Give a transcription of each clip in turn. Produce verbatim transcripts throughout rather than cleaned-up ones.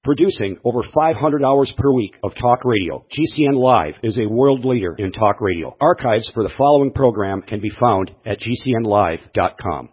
Producing over five hundred hours per week of talk radio, G C N Live is a world leader in talk radio. Archives for the following program can be found at G C N live dot com.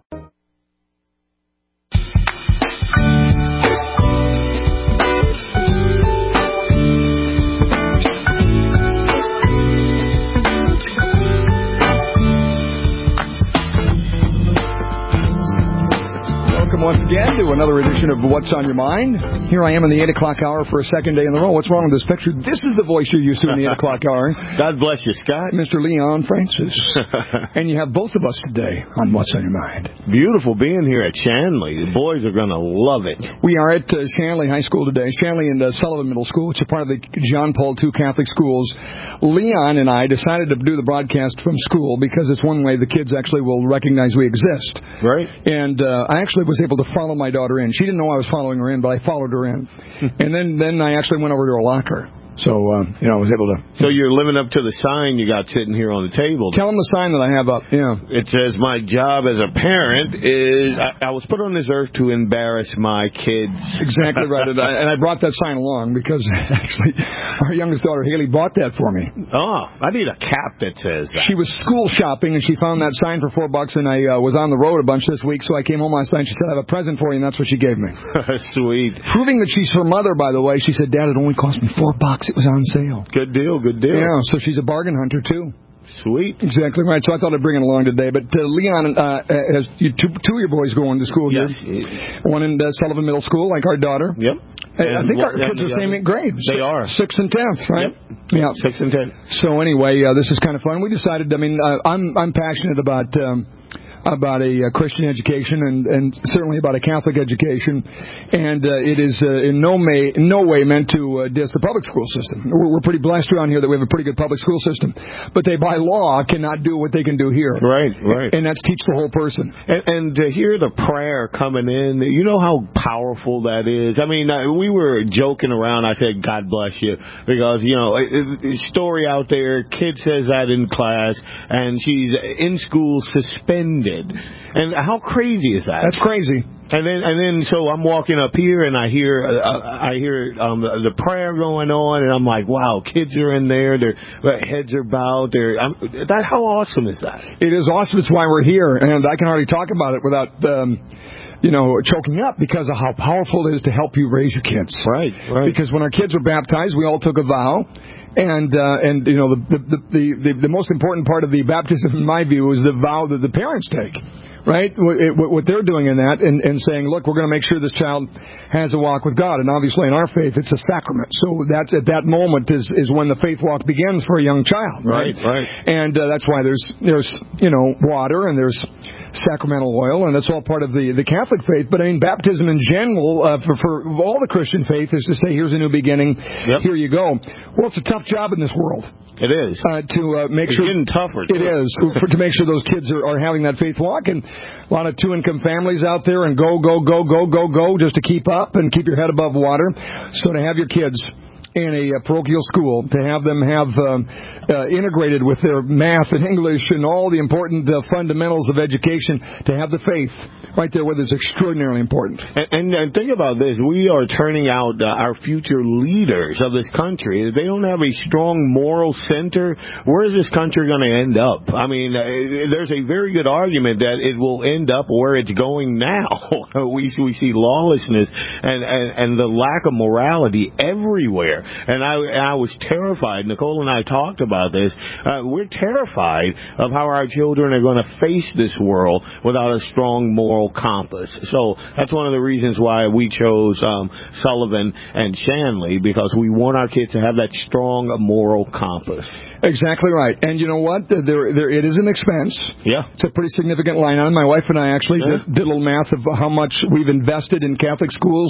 Once again to another edition of What's on Your Mind. Here I am in the eight o'clock hour for a second day in a row. What's wrong with this picture? This is the voice you're used to in the eight o'clock hour. God bless you, Scott. Mister Leon Francis. And you have both of us today on What's on Your Mind. Beautiful being here at Shanley. The boys are going to love it. We are at uh, Shanley High School today. Shanley and uh, Sullivan Middle School, which are part of the John Paul the Second Catholic Schools. Leon and I decided to do the broadcast from school because it's one way the kids actually will recognize we exist. Right. And uh, I actually was able to follow my daughter in. She didn't know I was following her in, but I followed her in. And then, then I actually went over to her locker. So, uh, you know, I was able to... So you're living up to the sign you got sitting here on the table. Tell them the sign that I have up, yeah. It says, my job as a parent is... I, I was put on this earth to embarrass my kids. Exactly right. And I, and I brought that sign along because, actually, our youngest daughter, Haley, bought that for me. Oh, I need a cap that says that. She was school shopping, and she found that sign for four bucks, and I uh, was on the road a bunch this week, so I came home last night, and she said, I have a present for you, and that's what she gave me. Sweet. Proving that she's her mother, by the way. She said, Dad, it only cost me four bucks. It was on sale. Good deal, good deal. Yeah, so she's a bargain hunter, too. Sweet. Exactly right. So I thought I'd bring it along today. But uh, Leon uh, has you, two, two of your boys going to school yes. here. One in uh, Sullivan Middle School, like our daughter. Yep. I, I think our kids are the same grade. They six, are. Sixth and tenth, right? Yep. Yeah. Sixth and tenth. So anyway, uh, this is kind of fun. We decided, I mean, uh, I'm, I'm passionate about... Um, about a uh, Christian education and, and certainly about a Catholic education, and uh, it is uh, in no, may, in no way meant to uh, diss the public school system. We're, we're pretty blessed around here that we have a pretty good public school system, but they by law cannot do what they can do here. Right, right. And that's teach the whole person. And, and to hear the prayer coming in, you know how powerful that is. I mean, we were joking around. I said, God bless you, because, you know, a, a story out there, kid says that in class, and she's in school suspended. And how crazy is that? That's crazy. And then, and then, so I'm walking up here, and I hear, uh, I hear um, the, the prayer going on, and I'm like, wow, kids are in there, their, their heads are bowed. They're, I'm, that, how awesome is that? It is awesome. It's why we're here, and I can hardly talk about it without, um, you know, choking up because of how powerful it is to help you raise your kids. Right, right. Because when our kids were baptized, we all took a vow. And, uh, and you know, the, the, the, the, the most important part of the baptism, in my view, is the vow that the parents take, right? What, what they're doing in that and, and saying, look, we're going to make sure this child has a walk with God. And obviously in our faith, it's a sacrament. So that's at that moment is, is when the faith walk begins for a young child, right? Right, right. And uh, that's why there's, there's, you know, water and there's sacramental oil, and that's all part of the, the Catholic faith. But I mean, baptism in general, uh, for, for all the Christian faith, is to say, here's a new beginning, yep. Here you go. Well, it's a tough job in this world. It is. Uh, to uh, make it's sure... It's getting tougher. Too. It is. For, to make sure those kids are, are having that faith walk. And a lot of two-income families out there, and go, go, go, go, go, go, just to keep up and keep your head above water. So to have your kids in a uh, parochial school, to have them have um, uh, integrated with their math and English and all the important uh, fundamentals of education, to have the faith right there with is extraordinarily important. And, and, and think about this. We are turning out uh, our future leaders of this country. If they don't have a strong moral center, where is this country going to end up? I mean, uh, there's a very good argument that it will end up where it's going now. we, we see lawlessness and, and, and the lack of morality everywhere. And I, I was terrified. Nicole and I talked about this. Uh, we're terrified of how our children are going to face this world without a strong moral compass. So that's one of the reasons why we chose um, Sullivan and Shanley, because we want our kids to have that strong moral compass. Exactly right. And you know what? There, there, it is an expense. Yeah. It's a pretty significant line item. My wife and I actually yeah. did, did a little math of how much we've invested in Catholic schools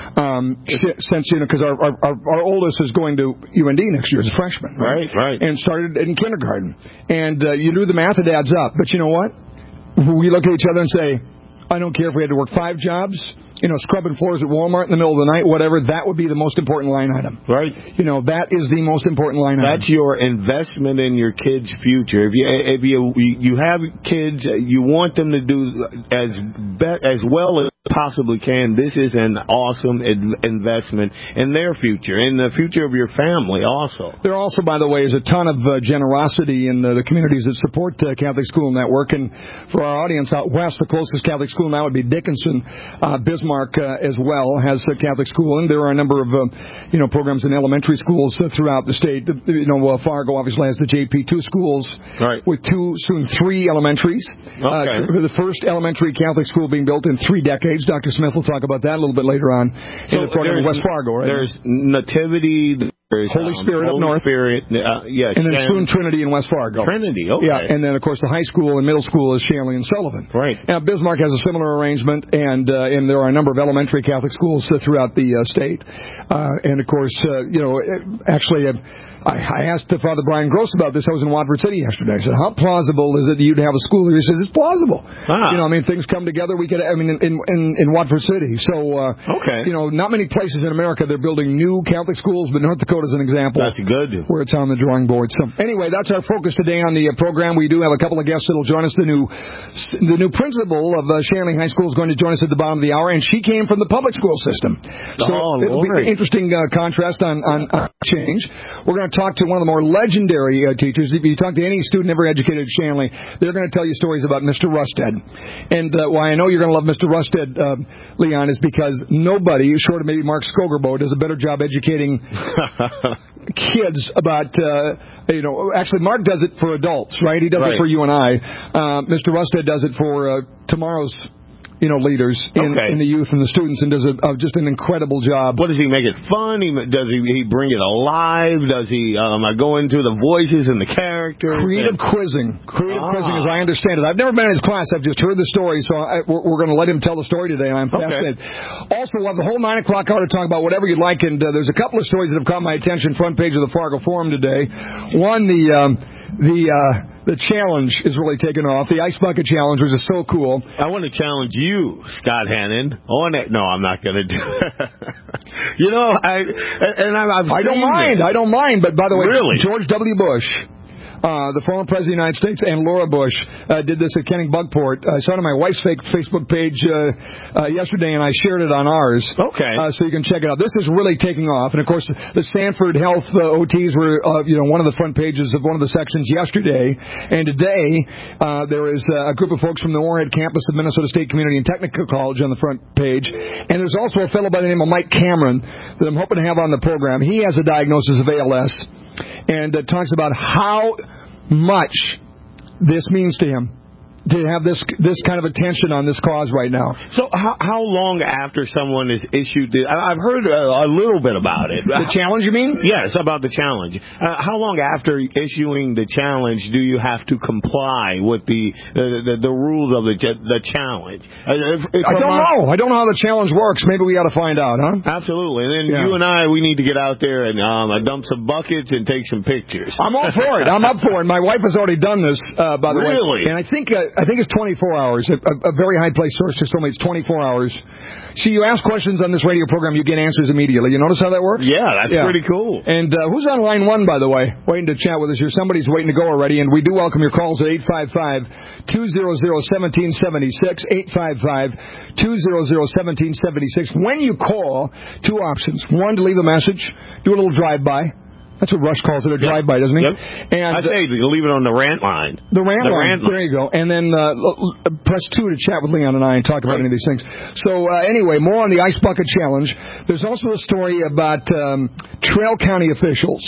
um, since, you know, because our, our, our oldest is going to U N D next year as a freshman. Right, right. And started in kindergarten. And uh, you do the math, it adds up. But you know what? We look at each other and say, I don't care if we had to work five jobs, you know, scrubbing floors at Walmart in the middle of the night, whatever, that would be the most important line item. Right. You know, that is the most important line item. That's your investment in your kids' future. If you if you you have kids, you want them to do as be, as well as possibly can. This is an awesome ad- investment in their future, in the future of your family also. There also, by the way, is a ton of uh, generosity in uh, the communities that support uh, Catholic School Network. And for our audience out west, the closest Catholic school now would be Dickinson. Uh, Bismarck uh, as well has a Catholic school, and there are a number of uh, you know programs in elementary schools uh, throughout the state. You know, uh, Fargo obviously has the J P two schools, right, with two, soon three elementaries. Okay. Uh, the first elementary Catholic school being built in three decades. Doctor Smith will talk about that a little bit later on so in the program in West Fargo, right? There's Nativity, there's Holy um, Spirit Holy up north. Spirit, uh, yes, and then and soon Trinity in West Fargo. Trinity, okay. Yeah, and then, of course, the high school and middle school is Shanley and Sullivan. Right. Now, Bismarck has a similar arrangement, and uh, and there are a number of elementary Catholic schools uh, throughout the uh, state. Uh, and, of course, uh, you know, actually, uh, I, I asked Father Brian Gross about this. I was in Watford City yesterday. I said, how plausible is it that you'd have a school here? He says, it's plausible. Ah. You know, I mean, things come together. We could, I mean, in in, in Watford City. So, uh, okay. you know, not many places in America they're building new Catholic schools, but North Dakota is an example. That's good. Where it's on the drawing board. So, anyway, that's our focus today on the uh, program. We do have a couple of guests that will join us. The new the new principal of uh, Shanley High School is going to join us at the bottom of the hour, and she came from the public school system. So oh, it'll Lord. be an interesting uh, contrast on, on, on change. We're going to talk to one of the more legendary uh, teachers. If you talk to any student ever educated at Shanley, they're going to tell you stories about Mister Rusted. And uh, why I know you're going to love Mister Rusted, uh, Leon, is because nobody, short of maybe Mark Skogerbo, does a better job educating kids about, uh, you know, actually Mark does it for adults, right? He does right. it for you and I. Uh, Mister Rusted does it for uh, tomorrow's you know, leaders in, okay. in the youth and the students, and does a, uh, just an incredible job. What does he make it fun? He, does he, he bring it alive? Does he um, go into the voices and the characters? Creative and... quizzing. Creative ah. quizzing, as I understand it. I've never been in his class. I've just heard the story, so I, we're, we're going to let him tell the story today, and I'm fascinated. Okay. Also, we'll have the whole nine o'clock hour to talk about whatever you'd like, and uh, there's a couple of stories that have caught my attention, front page of the Fargo Forum today. One, the... Um, the uh, The challenge is really taken off. The Ice Bucket Challenge, which is so cool. I want to challenge you, Scott Hannon. I want to, no, I'm not going to do it. You know, I and I've, I've I don't mind. It. I don't mind. But by the way, really? George W. Bush, uh, the former president of the United States, and Laura Bush uh, did this at Kenning-Buckport. I saw it on my wife's fake Facebook page uh, uh, yesterday, and I shared it on ours. Okay. Uh, so you can check it out. This is really taking off. And, of course, the Stanford Health uh, O Ts were, uh, you know, one of the front pages of one of the sections yesterday. And today, uh, there is a group of folks from the Moorhead campus of Minnesota State Community and Technical College on the front page. And there's also a fellow by the name of Mike Cameron that I'm hoping to have on the program. He has a diagnosis of A L S and uh, talks about how much this means to him to have this this kind of attention on this cause right now. So how how long after someone is issued the, I've heard a, a little bit about it. The challenge, you mean? Yes, about the challenge. Uh, how long after issuing the challenge do you have to comply with the the, the, the rules of the the challenge? Uh, if, if I don't know. I don't know how the challenge works. Maybe we ought to find out, huh? Absolutely. And then yeah. you and I, we need to get out there and um, dump some buckets and take some pictures. I'm all for it. I'm up for it. My wife has already done this, uh, by the really? way. Really? And I think uh, I think it's twenty-four hours. A, a very high-placed source just told me it's twenty-four hours. See, you ask questions on this radio program, you get answers immediately. You notice how that works? Yeah, that's yeah. pretty cool. And uh, who's on line one, by the way, waiting to chat with us here? Somebody's waiting to go already, and we do welcome your calls at eight five five, two hundred, seventeen seventy-six, eight five five, two hundred, seventeen seventy-six. When you call, two options. One, to leave a message, do a little drive-by. That's what Rush calls it, a drive-by, doesn't he? Yep. And I say uh, leave it on the rant line. The rant the line. Rant line. There you go. And then uh, press two to chat with Leon and I and talk about right. any of these things. So uh, anyway, more on the Ice Bucket Challenge. There's also a story about um, Trail County officials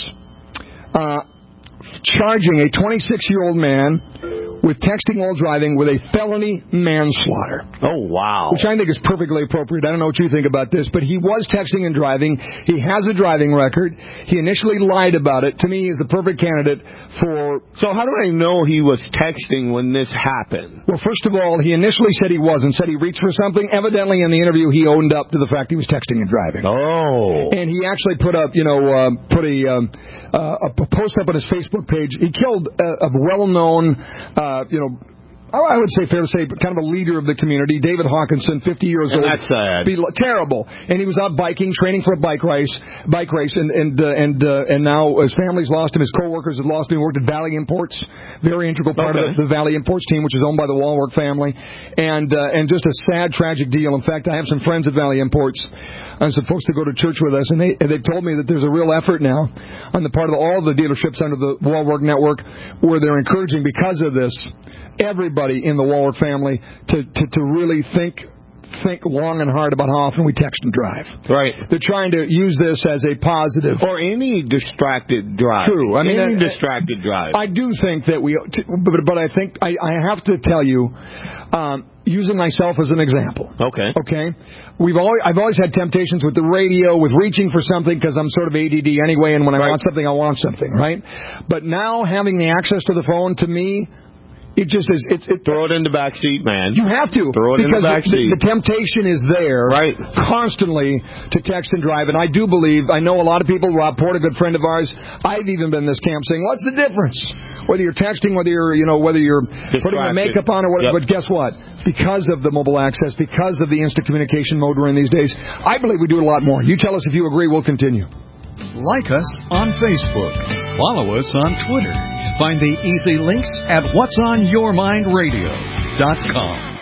uh, charging a twenty-six-year-old man with texting while driving with a felony manslaughter. Oh, wow. Which I think is perfectly appropriate. I don't know what you think about this, but he was texting and driving. He has a driving record. He initially lied about it. To me, he's the perfect candidate for... So how do I know he was texting when this happened? Well, first of all, he initially said he wasn't, said he reached for something. Evidently, in the interview, he owned up to the fact he was texting and driving. Oh. And he actually put up, you know, uh, put a, um, uh, a post up on his Facebook page. He killed a, a well-known... Uh, you know, I would say, fair to say, kind of a leader of the community, David Hawkinson, fifty years and old. That's sad. Be, terrible. And he was out biking, training for a bike race, bike race, and and uh, and uh, and now his family's lost him. His coworkers have lost him. He worked at Valley Imports, very integral part okay. of the, the Valley Imports team, which is owned by the Wallwork family, and uh, and just a sad, tragic deal. In fact, I have some friends at Valley Imports, and some folks that go to church with us, and they and they've told me that there's a real effort now on the part of all the dealerships under the Wallwork network, where they're encouraging because of this. Everybody in the Wallwork family to, to, to really think think long and hard about how often we text and drive. Right. They're trying to use this as a positive. Or any distracted drive. True. I mean, any uh, distracted drive. I do think that we, but, but I think, I, I have to tell you, um, using myself as an example. Okay. Okay. We've always, I've always had temptations with the radio, with reaching for something, because I'm sort of A D D anyway, and when I right. want something, I want something, right? But now having the access to the phone, to me, It just is. It's, it, Throw it in the back seat, man. You have to. Throw it in the back the, seat. The temptation is there, right, constantly to text and drive. And I do believe, I know a lot of people, Rob Port, a good friend of ours, I've even been in this camp saying, what's the difference? Whether you're texting, whether you're, you know, whether you're Distracted. putting the makeup on or whatever. Yep. But guess what? Because of the mobile access, because of the instant communication mode we're in these days, I believe we do it a lot more. You tell us if you agree, we'll continue. Like us on Facebook. Follow us on Twitter. Find the easy links at whats on your mind radio dot com.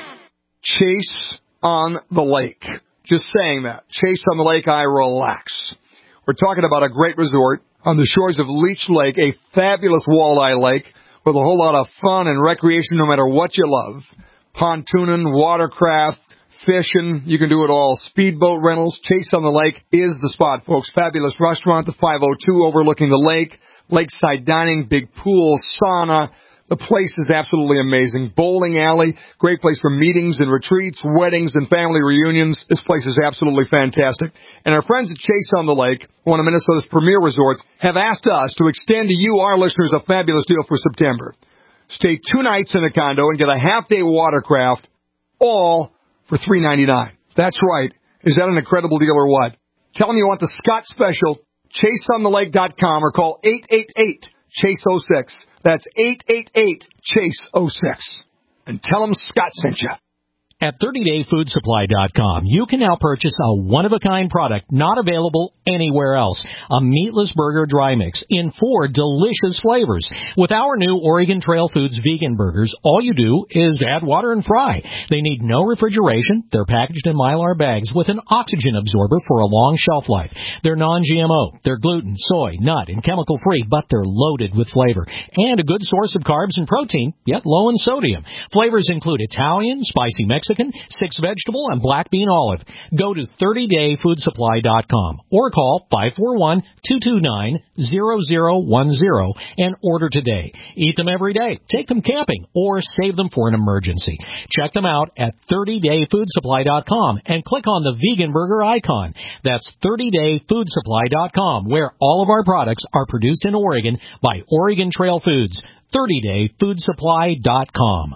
Chase on the Lake. Just saying that. Chase on the Lake, I relax. We're talking about a great resort on the shores of Leech Lake, a fabulous walleye lake with a whole lot of fun and recreation no matter what you love. Pontooning, watercraft, fishing, you can do it all. Speedboat rentals. Chase on the Lake is the spot, folks. Fabulous restaurant, the five oh two overlooking the lake. Lakeside dining, big pool, sauna. The place is absolutely amazing. Bowling alley, great place for meetings and retreats, weddings and family reunions. This place is absolutely fantastic. And our friends at Chase on the Lake, one of Minnesota's premier resorts, have asked us to extend to you, our listeners, a fabulous deal for September. Stay two nights in a condo and get a half-day watercraft, all for three ninety-nine. That's right. Is that an incredible deal or what? Tell them you want the Scott Special. chase on the lake dot com or call eight eight eight chase oh six. That's eight eight eight chase oh six. And tell them Scott sent you. At thirty day food supply dot com, you can now purchase a one-of-a-kind product not available anywhere else. A meatless burger dry mix in four delicious flavors. With our new Oregon Trail Foods vegan burgers, all you do is add water and fry. They need no refrigeration. They're packaged in Mylar bags with an oxygen absorber for a long shelf life. They're non-G M O. They're gluten, soy, nut, and chemical-free, but they're loaded with flavor. And a good source of carbs and protein, yet low in sodium. Flavors include Italian, spicy Mexican, six vegetable, and black bean olive. Go to thirty day food supply dot com or call five four one, two two nine, zero zero one zero and order today. Eat them every day, take them camping, or save them for an emergency. Check them out at thirty day food supply dot com and click on the vegan burger icon. That's thirty day food supply dot com, where all of our products are produced in Oregon by Oregon Trail Foods. thirty day food supply dot com.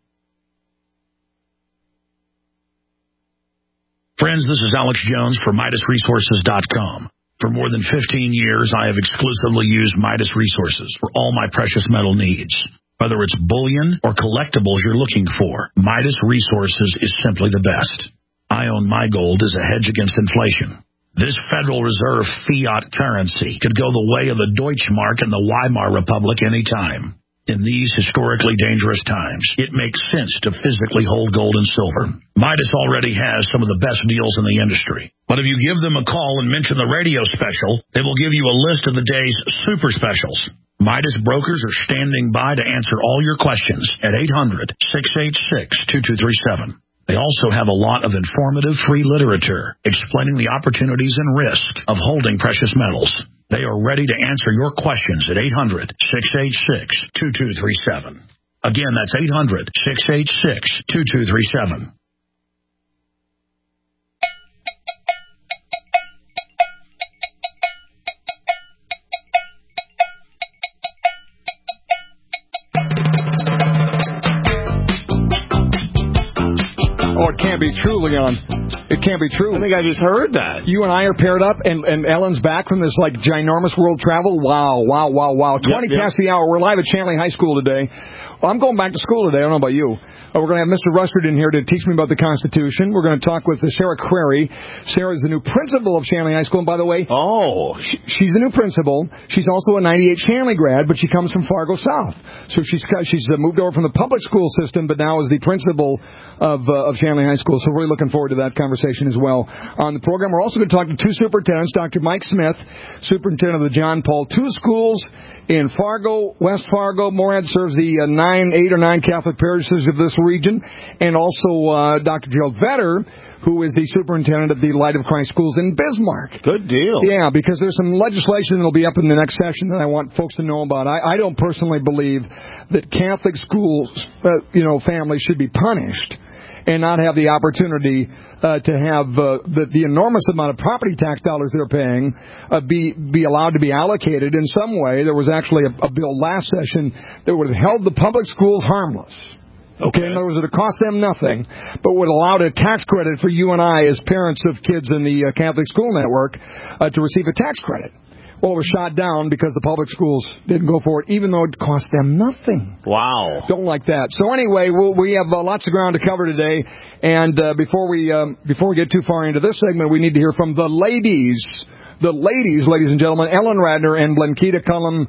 Friends, this is Alex Jones for Midas Resources dot com. For more than fifteen years, I have exclusively used Midas Resources for all my precious metal needs. Whether it's bullion or collectibles you're looking for, Midas Resources is simply the best. I own my gold as a hedge against inflation. This Federal Reserve fiat currency could go the way of the Deutschmark and the Weimar Republic anytime. In these historically dangerous times, it makes sense to physically hold gold and silver. Midas already has some of the best deals in the industry. But if you give them a call and mention the radio special, they will give you a list of the day's super specials. Midas brokers are standing by to answer all your questions at eight hundred, six eight six, two two three seven. They also have a lot of informative free literature explaining the opportunities and risk of holding precious metals. They are ready to answer your questions at eight hundred, six eight six, two two three seven. Again, that's eight hundred, six eight six, two two three seven. Oh, it can't be true, Leon. It can't be true. I think I just heard that. You and I are paired up, and, and Ellen's back from this, like, ginormous world travel. Wow, wow, wow, wow. twenty yep, past yep. the hour. We're live at Shanley High School today. Well, I'm going back to school today. I don't know about you. Uh, we're going to have Mister Rustard in here to teach me about the Constitution. We're going to talk with Sarah Query. Sarah's the new principal of Shanley High School. And by the way, oh, she, she's the new principal. She's also a ninety-eight Shanley grad, but she comes from Fargo South. So she's she's uh, moved over from the public school system, but now is the principal of uh, of Shanley High School. So we're really looking forward to that conversation as well on the program. We're also going to talk to two superintendents, Doctor Mike Smith, superintendent of the John Paul two schools in Fargo, West Fargo. Morad serves the uh, nine, eight or nine Catholic parishes of this region, and also uh, Doctor Gerald Vetter, who is the superintendent of the Light of Christ schools in Bismarck. Good deal. Yeah, because there's some legislation that will be up in the next session that I want folks to know about. I, I don't personally believe that Catholic schools, uh, you know, families should be punished and not have the opportunity uh, to have uh, the, the enormous amount of property tax dollars they're paying uh, be be allowed to be allocated in some way. There was actually a, a bill last session that would have held the public schools harmless. Okay, in other words, it would cost them nothing, but would allow a tax credit for you and I as parents of kids in the uh, Catholic school network uh, to receive a tax credit. Well, it was shot down because the public schools didn't go for it, even though it cost them nothing. Wow. Don't like that. So anyway, we'll, we have uh, lots of ground to cover today, and uh, before we um, before we get too far into this segment, we need to hear from the ladies. The ladies, ladies and gentlemen, Ellen Radner and Blankita Cullum.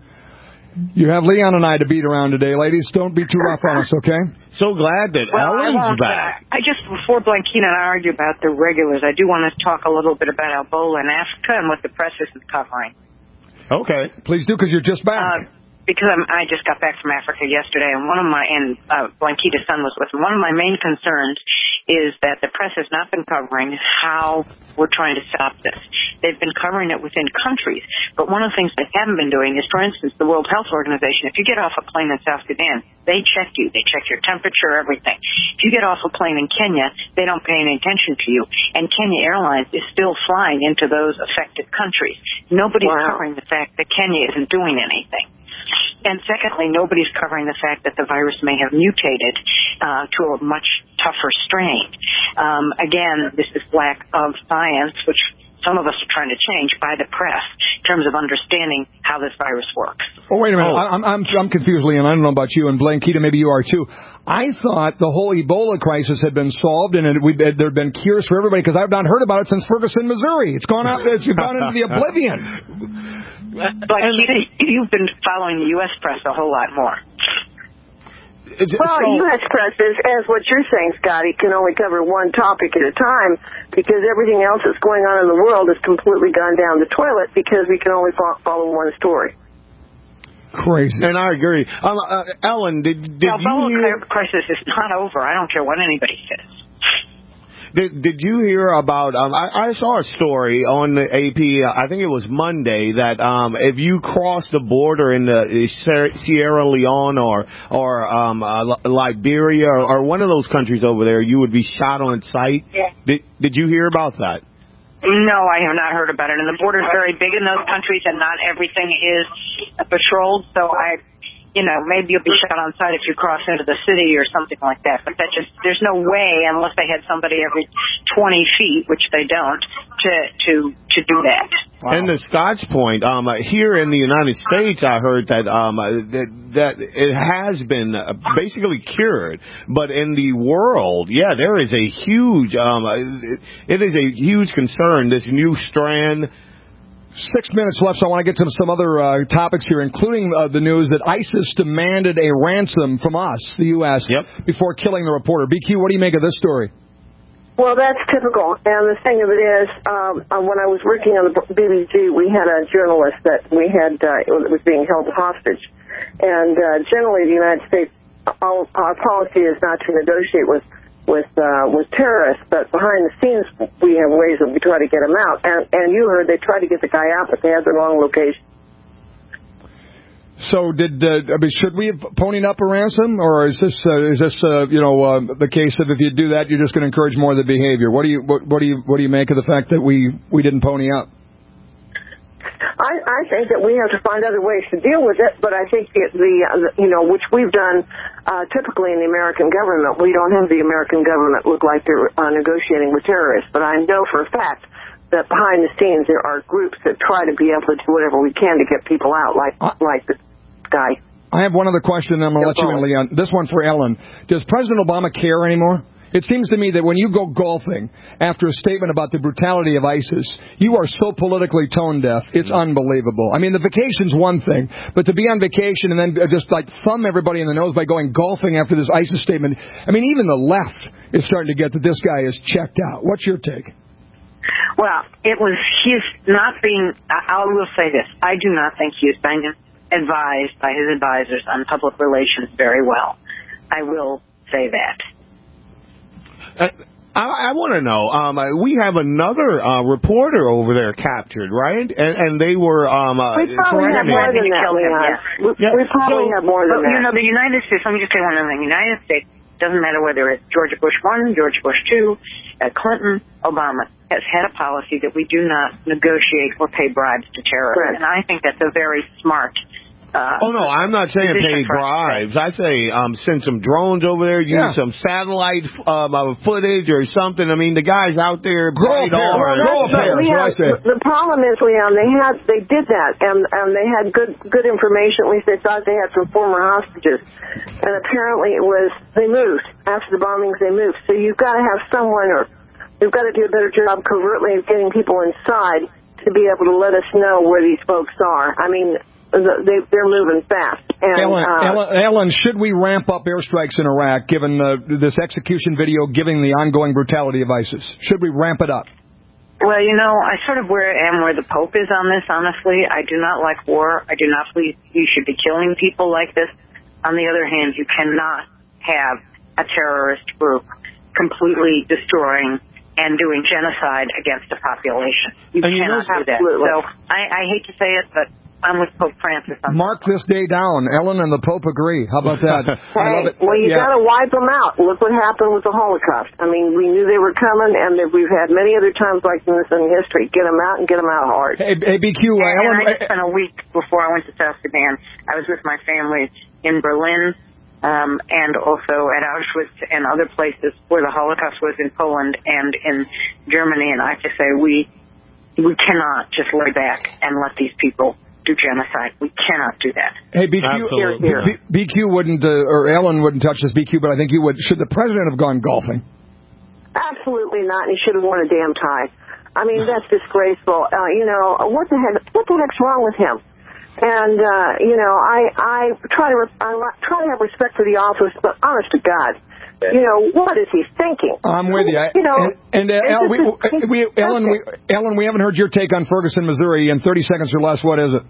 You have Leon and I to beat around today, ladies. Don't be too rough on us, okay? So glad that well, Ellen's I back. I just, before Blankina and I argue about the regulars, I do want to talk a little bit about Ebola in Africa and what the press isn't covering. Okay. Please do, because you're just back. Uh, because I'm, I just got back from Africa yesterday, and one of my, and uh, Blankita's son was with me. One of my main concerns is that the press has not been covering how we're trying to stop this. They've been covering it within countries, but one of the things they haven't been doing is, for instance, the World Health Organization, if you get off a plane in South Sudan, they check you. They check your temperature, everything. If you get off a plane in Kenya, they don't pay any attention to you, and Kenya Airlines is still flying into those affected countries. Nobody's wow. covering the fact that Kenya isn't doing anything. And secondly, nobody's covering the fact that the virus may have mutated uh, to a much tougher strain. Um, again, this is lack of science, which some of us are trying to change by the press in terms of understanding how this virus works. Oh, wait a minute. Oh. I'm, I'm, I'm confused, Leon. I don't know about you, and Blankita, maybe you are too. I thought the whole Ebola crisis had been solved and it, we, there had been cures for everybody, because I've not heard about it since Ferguson, Missouri. It's gone out. It's gone into the oblivion. Blankita, you've been following the U S press a whole lot more. Well, so, U S press is, as what you're saying, Scotty, can only cover one topic at a time, because everything else that's going on in the world has completely gone down the toilet because we can only fo- follow one story. Crazy. And I agree. Um, uh, Ellen, did, did the you hear... The crisis is not over. I don't care what anybody says. Did, did you hear about, um, I, I saw a story on the A P, I think it was Monday, that um, if you cross the border in the Sierra Leone or or um, uh, Liberia or, or one of those countries over there, you would be shot on sight? Yeah. Did, did you hear about that? No, I have not heard about it. And the border is very big in those countries, and not everything is patrolled, so I... You know, maybe you'll be shot on sight if you cross into the city or something like that. But that just, there's no way, unless they had somebody every twenty feet, which they don't, to to to do that. Wow. And to Scott's point, um, here in the United States, I heard that um, that, that it has been basically cured. But in the world, yeah, there is a huge, um, it is a huge concern, this new strand. Six minutes left, so I want to get to some other uh, topics here, including uh, the news that ISIS demanded a ransom from us, the U S, yep. before killing the reporter. B Q, what do you make of this story? Well, that's typical. And the thing of it is, um, when I was working on the B B G, we had a journalist that we had uh, it was being held hostage. And uh, generally, the United States, our, our policy is not to negotiate with with uh, with terrorists, but behind the scenes we have ways that we try to get them out. And, and you heard they tried to get the guy out, but they had the wrong location. So did uh, I mean, should we have ponied up a ransom, or is this uh, is this uh, you know uh, the case of if you do that you're just going to encourage more of the behavior? What do you what, what do you what do you make of the fact that we we didn't pony up? I, I think that we have to find other ways to deal with it, but I think it, the, uh, you know, which we've done uh, typically in the American government, we don't have the American government look like they're uh, negotiating with terrorists, but I know for a fact that behind the scenes there are groups that try to be able to do whatever we can to get people out, like uh, like this guy. I have one other question, and I'm going to let you in, Leon. This one for Ellen. Does President Obama care anymore? It seems to me that when you go golfing after a statement about the brutality of ISIS, you are so politically tone deaf, it's unbelievable. I mean, the vacation's one thing, but to be on vacation and then just like thumb everybody in the nose by going golfing after this ISIS statement, I mean, even the left is starting to get that this guy is checked out. What's your take? Well, it was, he's not being, I, I will say this, I do not think he is being advised by his advisors on public relations very well. I will say that. Uh, I, I want to know, um, uh, we have another uh, reporter over there captured, right? And, and they were... Um, uh, we probably have more than that, Leon. We, yeah. we probably so, have more than but, that. You know, the United States, let me just say one other thing. The United States, doesn't matter whether it's George Bush one, George Bush two, uh, Clinton, Obama, has had a policy that we do not negotiate or pay bribes to terrorists. Right. And I think that's a very smart... Uh, oh, no, I'm not saying pay bribes. I say um, send some drones over there, use yeah. some satellite um, uh, footage or something. I mean, the guys out there... Grow a pair. Well, Grow a pair, Leon, what I say. The problem is, Leon, they had they did that, and, and they had good good information. At least they thought they had some former hostages. And apparently it was, they moved. After the bombings, they moved. So you've got to have someone, or you've got to do a better job covertly of getting people inside to be able to let us know where these folks are. I mean... They, they're moving fast. And, Ellen, uh, Ellen, Ellen, should we ramp up airstrikes in Iraq, given uh, this execution video, given the ongoing brutality of ISIS? Should we ramp it up? Well, you know, I sort of where am where the Pope is on this, honestly. I do not like war. I do not believe you should be killing people like this. On the other hand, you cannot have a terrorist group completely destroying and doing genocide against a population. You and cannot you know, do that. Absolutely. So I, I hate to say it, but I'm with Pope Francis. Mark this day down. Ellen and the Pope agree. How about that? Hey, I love it. Well, you yeah. got to wipe them out. Look what happened with the Holocaust. I mean, we knew they were coming, and we've had many other times like this in history. Get them out and get them out hard. Hey, hey B Q, uh, and, Ellen. And I spent a week before I went to South Sudan. I was with my family in Berlin um, and also at Auschwitz and other places where the Holocaust was in Poland and in Germany. And I have to say, we we cannot just lay back and let these people do genocide. We cannot do that. Hey, B Q, here, here. B, BQ wouldn't, uh, or Ellen wouldn't touch this, B Q, but I think you would. Should the president have gone golfing? Absolutely not. He should have worn a damn tie. I mean, that's disgraceful. Uh, you know, what the heck? What the heck's wrong with him? And uh, you know, I I try to I try to have respect for the office, but honest to God, you know, what is he thinking? I'm with you. You know, and, and uh, El, we, we, Ellen, we, Ellen, we haven't heard your take on Ferguson, Missouri. In thirty seconds or less, what is it?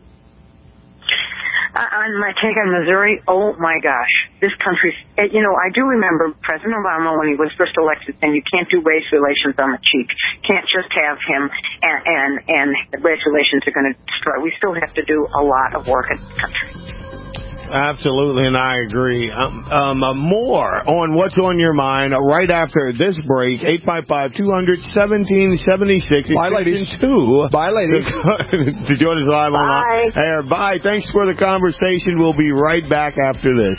Uh, on my take on Missouri, oh my gosh, this country's, you know, I do remember President Obama when he was first elected saying you can't do race relations on the cheap. Can't just have him and, and, and race relations are going to destroy. We still have to do a lot of work in this country. Absolutely, and I agree. Um, um, uh, more on what's on your mind right after this break. eight five five, two hundred, seventeen seventy-six. Bye, ladies. Two. Bye, ladies. To join us live on air. Bye. Thanks for the conversation. We'll be right back after this.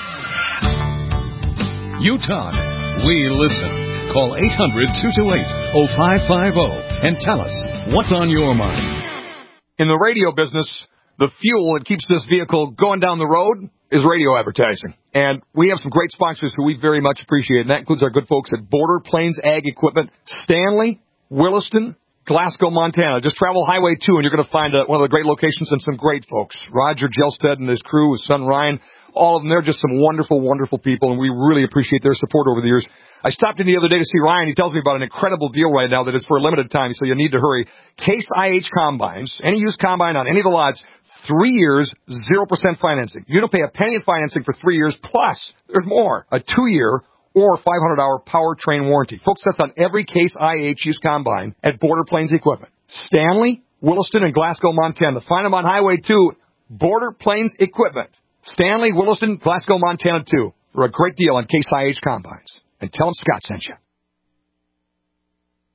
You talk. We listen. Call eight hundred, two two eight, oh five five oh and tell us what's on your mind. In the radio business, the fuel that keeps this vehicle going down the road is radio advertising. And we have some great sponsors who we very much appreciate, and that includes our good folks at Border Plains Ag Equipment, Stanley, Williston, Glasgow, Montana. Just travel Highway two, and you're going to find uh, one of the great locations and some great folks. Roger Gelstead and his crew, his son Ryan, all of them, they're just some wonderful, wonderful people, and we really appreciate their support over the years. I stopped in the other day to see Ryan. He tells me about an incredible deal right now that is for a limited time, so you need to hurry. Case I H Combines, any used combine on any of the lots, Three years, zero percent financing. You don't pay a penny in financing for three years, plus there's more. A two-year or five hundred hour powertrain warranty. Folks, that's on every Case I H used combine at Border Plains Equipment. Stanley, Williston, and Glasgow, Montana. Find them on Highway two, Border Plains Equipment. Stanley, Williston, Glasgow, Montana, too, for a great deal on Case I H combines. And tell them Scott sent you.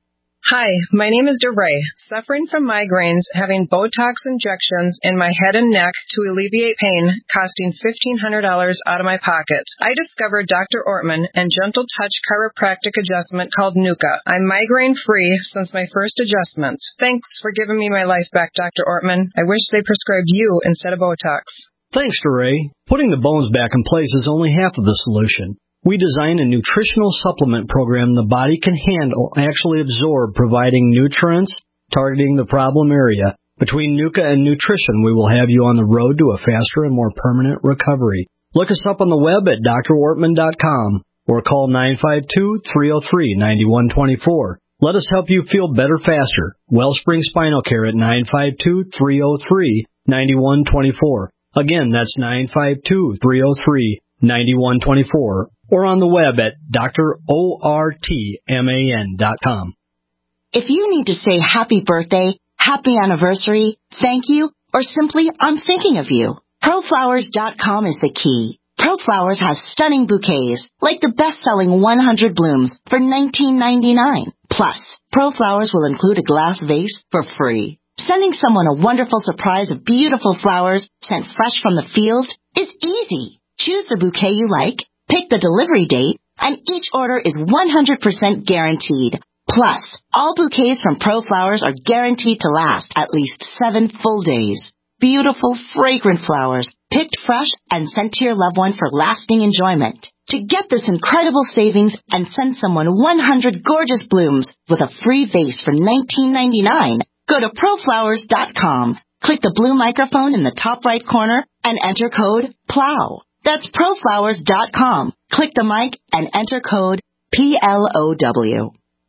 Hi, my name is DeRay, suffering from migraines, having Botox injections in my head and neck to alleviate pain, costing fifteen hundred dollars out of my pocket. I discovered Doctor Ortman and Gentle Touch chiropractic adjustment called Nuka. I'm migraine-free since my first adjustments. Thanks for giving me my life back, Doctor Ortman. I wish they prescribed you instead of Botox. Thanks, DeRay. Putting the bones back in place is only half of the solution. We design a nutritional supplement program the body can handle, actually absorb, providing nutrients, targeting the problem area. Between Nuka and nutrition, we will have you on the road to a faster and more permanent recovery. Look us up on the web at D R ortman dot com or call nine five two, three oh three, nine one two four. Let us help you feel better faster. Wellspring Spinal Care at nine five two, three oh three, nine one two four. Again, that's nine five two, three oh three, nine one two four. Or on the web at D R ortman dot com. If you need to say happy birthday, happy anniversary, thank you, or simply I'm thinking of you, Pro Flowers dot com is the key. ProFlowers has stunning bouquets, like the best-selling one hundred blooms for nineteen ninety-nine. Plus, ProFlowers will include a glass vase for free. Sending someone a wonderful surprise of beautiful flowers sent fresh from the fields is easy. Choose the bouquet you like, pick the delivery date, and each order is one hundred percent guaranteed. Plus, all bouquets from ProFlowers are guaranteed to last at least seven full days. Beautiful, fragrant flowers, picked fresh and sent to your loved one for lasting enjoyment. To get this incredible savings and send someone one hundred gorgeous blooms with a free vase for nineteen ninety-nine, go to Pro Flowers dot com. Click the blue microphone in the top right corner and enter code PLOW. That's Pro Flowers dot com. Click the mic and enter code P L O W.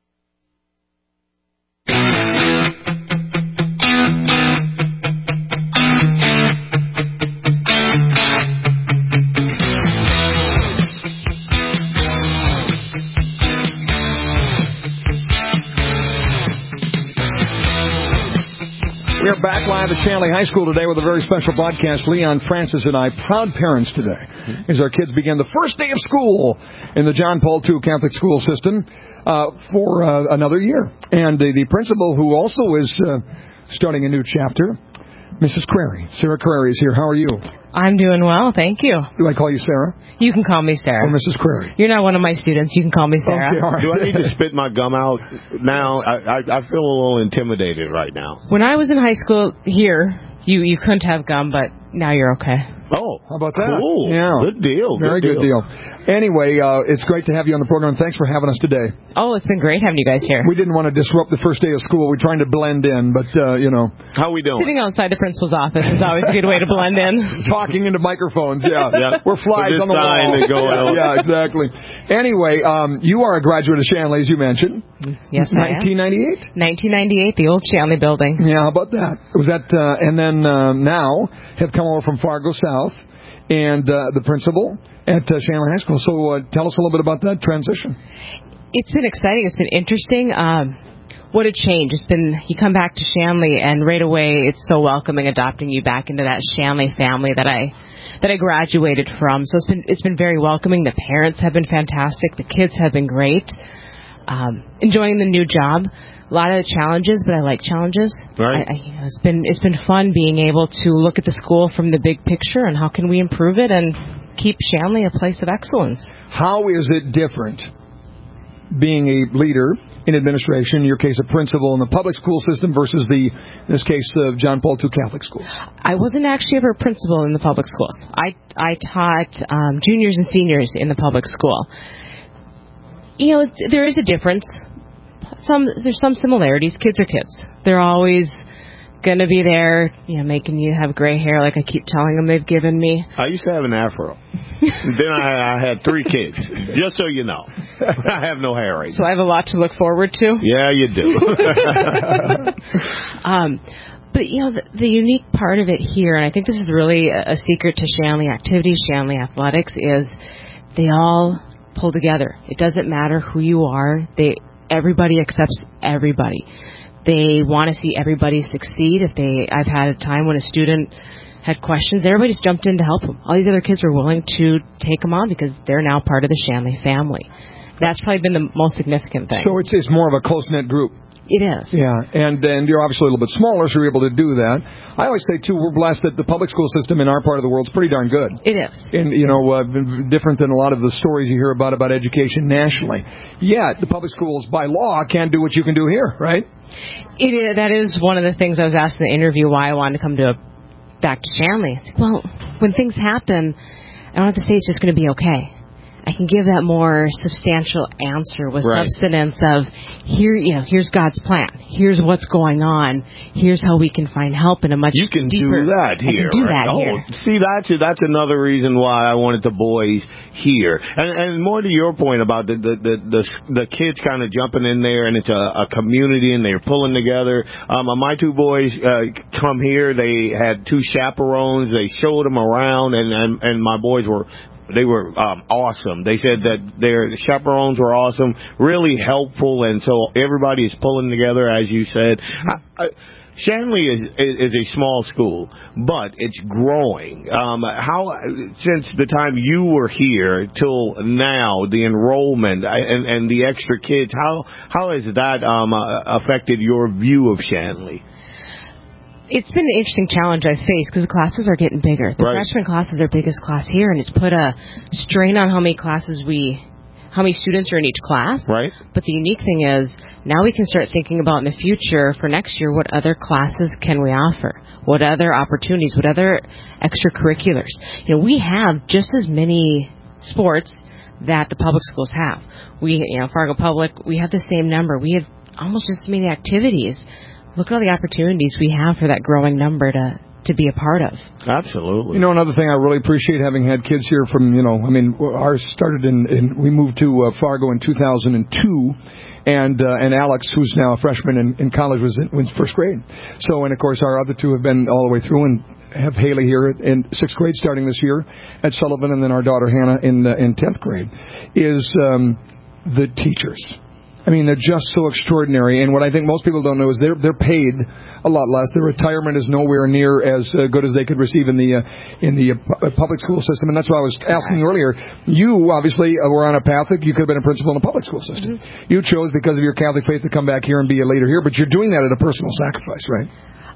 We are back live at Shanley High School today with a very special broadcast. Leon, Francis, and I, proud parents today, as our kids begin the first day of school in the John Paul the Second Catholic school system uh, for uh, another year. And uh, the principal, who also is uh, starting a new chapter, Missus Crary. Sarah Crary is here. How are you? I'm doing well, thank you. Do I call you Sarah? You can call me Sarah. Or Missus Crary? You're not one of my students. You can call me Sarah. Okay, all right. Do I need to spit my gum out now? I, I, I feel a little intimidated right now. When I was in high school here, you, you couldn't have gum, but now you're okay. Oh, how about that? Cool. Yeah. Good deal. Very good deal. Good deal. Anyway, uh, it's great to have you on the program. Thanks for having us today. Oh, it's been great having you guys here. We didn't want to disrupt the first day of school. We're trying to blend in, but, uh, you know. How we doing? Sitting outside the principal's office is always a good way to blend in. Talking into microphones, yeah. yeah. We're flies on the wall. And go out. Yeah, exactly. Anyway, um, you are a graduate of Shanley, as you mentioned. Yes, nineteen ninety-eight? nineteen ninety-eight, the old Shanley building. Yeah, how about that? Was that, uh, and then uh, now have come over from Fargo South. And uh, the principal at uh, Shanley High School. So uh, tell us a little bit about that transition. It's been exciting. It's been interesting. Um, what a change. It's been, you come back to Shanley and right away it's so welcoming, adopting you back into that Shanley family that I that I graduated from. So it's been it's been very welcoming. The parents have been fantastic. The kids have been great. Um, enjoying the new job. A lot of challenges, but I like challenges. Right. I, I, you know, it's been it's been fun being able to look at the school from the big picture and how can we improve it and keep Shanley a place of excellence. How is it different being a leader in administration, in your case a principal in the public school system versus the, in this case, the John Paul the Second Catholic schools? I wasn't actually ever a principal in the public schools. I, I taught um, juniors and seniors in the public school. You know, there is a difference. Some there's some similarities. Kids are kids. They're always going to be there, you know, making you have gray hair like I keep telling them they've given me. I used to have an afro. Then I, I had three kids, just so you know. I have no hair right now. So I have a lot to look forward to. Yeah, you do. um, but, you know, the, the unique part of it here, and I think this is really a, a secret to Shanley activities, Shanley athletics, is they all pull together. It doesn't matter who you are. They Everybody accepts everybody. They want to see everybody succeed. If they, I've had a time when a student had questions, everybody's jumped in to help them. All these other kids are willing to take them on because they're now part of the Shanley family. That's probably been the most significant thing. So it's, it's more of a close-knit group. It is. Yeah, and and you're obviously a little bit smaller, so you're able to do that. I always say, too, we're blessed that the public school system in our part of the world is pretty darn good. It is. And, you know, uh, different than a lot of the stories you hear about about education nationally. Yet, the public schools, by law, can't do what you can do here, right? It is, that is one of the things I was asked in the interview why I wanted to come to a, back to Shanley. Like, well, when things happen, I don't have to say it's just going to be okay. I can give that more substantial answer with right. substance of here, you know, here's God's plan. Here's what's going on. Here's how we can find help in a much you can deeper. do that here. I can do right? that oh, here. See, that's that's another reason why I wanted the boys here, and and more to your point about the the the the, the kids kind of jumping in there, and it's a, a community, and they're pulling together. Um, my two boys uh, come here. They had two chaperones. They showed them around, and and, and my boys were. They were um, awesome. They said that their chaperones were awesome, really helpful, and so everybody is pulling together, as you said. I, I, Shanley is, is is a small school, but it's growing. Um, how since the time you were here till now, the enrollment and, and the extra kids, how how has that um, uh, affected your view of Shanley? It's been an interesting challenge I've faced because the classes are getting bigger. The right. freshman class is our biggest class here, and it's put a strain on how many classes we, how many students are in each class. Right. But the unique thing is now we can start thinking about in the future for next year what other classes can we offer, what other opportunities, what other extracurriculars. You know, we have just as many sports that the public schools have. We, you know, Fargo Public, we have the same number. We have almost just as many activities. Look at all the opportunities we have for that growing number to, to be a part of. Absolutely. You know, another thing I really appreciate having had kids here from, you know, I mean, ours started in, in we moved to uh, Fargo in two thousand two, and uh, and Alex, who's now a freshman in, in college, was in, was first grade. So, and of course, our other two have been all the way through, and have Haley here in sixth grade starting this year at Sullivan, and then our daughter Hannah in uh, in tenth grade, is um, the teachers. I mean, they're just so extraordinary, and what I think most people don't know is they're they're paid a lot less. Their retirement is nowhere near as uh, good as they could receive in the uh, in the uh, public school system, and that's why I was asking you earlier. You obviously uh, were on a path that you could have been a principal in a public school system. Mm-hmm. You chose because of your Catholic faith to come back here and be a leader here, but you're doing that at a personal sacrifice, right?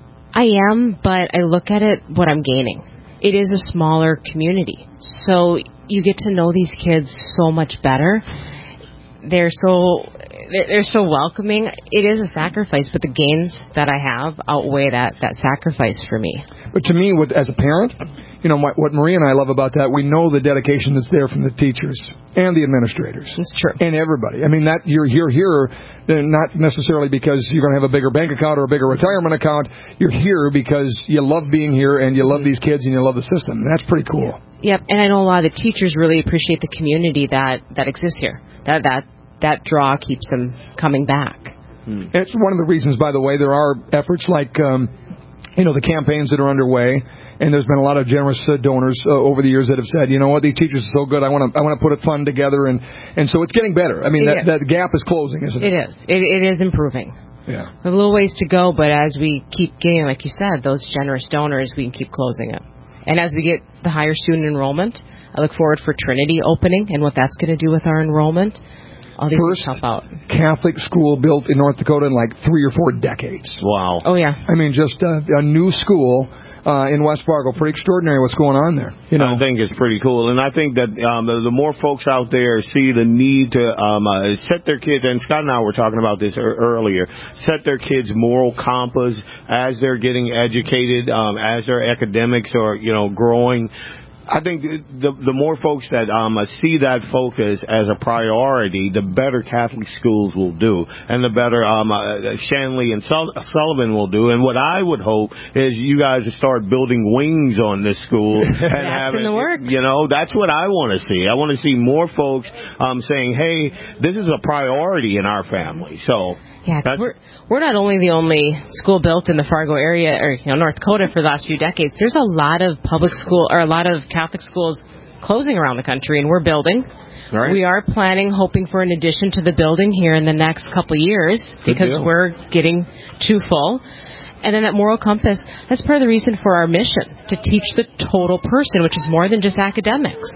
I am, but I look at it what I'm gaining. It is a smaller community, so you get to know these kids so much better. They're so they're so welcoming. It is a sacrifice, but the gains that I have outweigh that, that sacrifice for me. But to me, with, as a parent, you know, what, what Maria and I love about that, we know the dedication that's there from the teachers and the administrators. It's true. And everybody. I mean, that you're, you're here not necessarily because you're going to have a bigger bank account or a bigger retirement account. You're here because you love being here and you love these kids and you love the system. That's pretty cool. Yep, and I know a lot of the teachers really appreciate the community that, that exists here. That that that draw keeps them coming back. Hmm. It's one of the reasons, by the way, there are efforts like, um, you know, the campaigns that are underway, and there's been a lot of generous uh, donors uh, over the years that have said, you know what, these teachers are so good, I want to I want to put a fund together, and, and so it's getting better. I mean, that, that gap is closing, isn't it? It is. It, it is improving. Yeah. A little ways to go, but as we keep getting, like you said, those generous donors, we can keep closing it. And as we get the higher student enrollment, I look forward for Trinity opening and what that's going to do with our enrollment. All these First help out. Catholic school built in North Dakota in like three or four decades. Wow. Oh, yeah. I mean, just uh, a new school uh, in West Fargo. Pretty extraordinary what's going on there. You know? I think it's pretty cool. And I think that um, the, the more folks out there see the need to um, uh, set their kids, and Scott and I were talking about this earlier, set their kids' moral compass as they're getting educated, um, as their academics are, you know, growing. I think the the more folks that um, see that focus as a priority, the better Catholic schools will do, and the better um, uh, Shanley and Sul- Sullivan will do. And what I would hope is you guys start building wings on this school and that's having, in the works. You know, that's what I want to see. I want to see more folks um, saying, "Hey, this is a priority in our family." So. Yeah, cause we're we're not only the only school built in the Fargo area or you know North Dakota for the last few decades. There's a lot of public school or a lot of Catholic schools closing around the country, and we're building. Right. We are planning, hoping for an addition to the building here in the next couple of years because we're getting too full. And then that moral compass, that's part of the reason for our mission, to teach the total person, which is more than just academics.